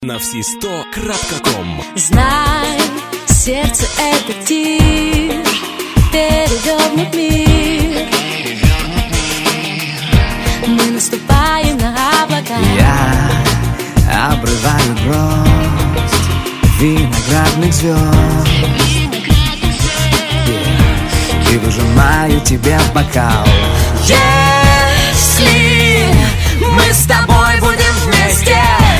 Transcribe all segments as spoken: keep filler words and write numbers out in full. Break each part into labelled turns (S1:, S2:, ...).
S1: На все сто крапка ком.
S2: Знай, сердце — это тир, перевернут мир. Мы наступаем на облака.
S3: Я обрываю гроздь виноградных звезд и выжимаю тебе в бокал.
S2: Если мы с тобой будем вместе,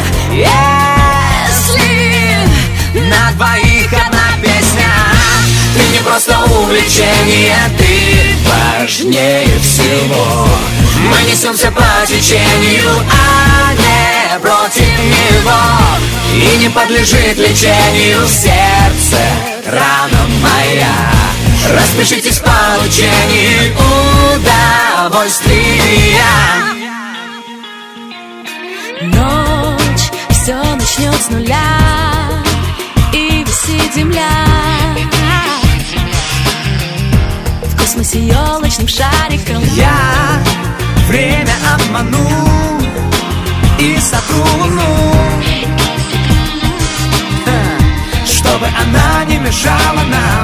S2: если
S3: на двоих одна песня,
S2: ты не просто увлечение, ты
S3: важнее всего.
S2: Мы несемся по течению, а не против него.
S3: И не подлежит лечению сердце, рана моя.
S2: Распишитесь в получении удовольствия. Ночь, все начнет с нуля, и висит земля в космосе елочным шариком.
S3: Я время обману и сотру луну, чтобы она не мешала нам.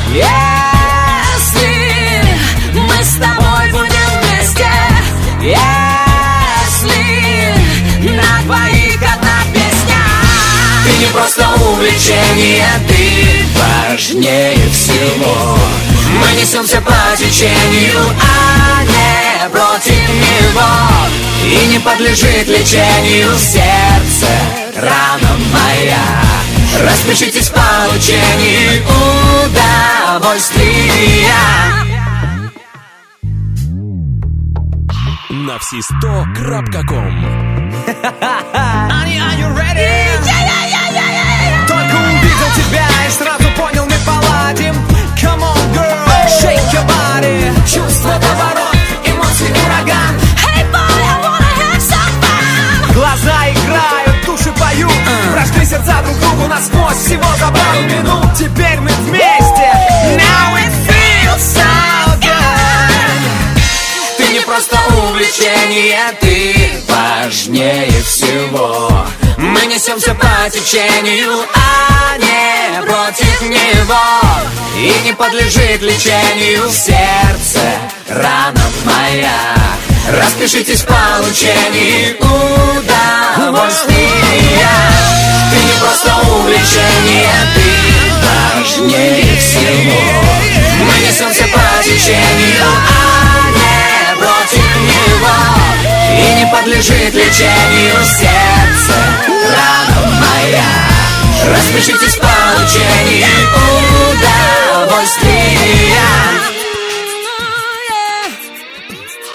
S2: Если мы с тобой будем вместе, если на двоих одна песня,
S3: ты не просто увлечение, ты важнее всего.
S2: Мы несемся по течению, а не против него.
S3: И не подлежит лечению сердце, рана моя.
S2: Распишитесь в получении удовольствия.
S1: На все сто крапка ком.
S3: Honey, are you ready? Только увидел тебя и сразу понял, мы поладим. Come on, girl, shake your body. Чувство поворот, эмоции ураган.
S2: Hey boy, I wanna have some fun.
S3: Глаза играют, души поют, uh. прошли сердца друг другу насквозь всего за пару минут. Теперь мы вместе. Now it feels so good.
S2: Ты не просто увлечение, ты важнее всего. Мы несемся по течению, а не против него.
S3: И не подлежит лечению сердце, рана моя.
S2: Распишитесь в получении удовольствия. Ты не просто увлечение, ты важнее всего. Мы несемся по течению, а не против него.
S3: И не подлежит лечению сердце, рана моя.
S2: Распишитесь в получении удовольствия.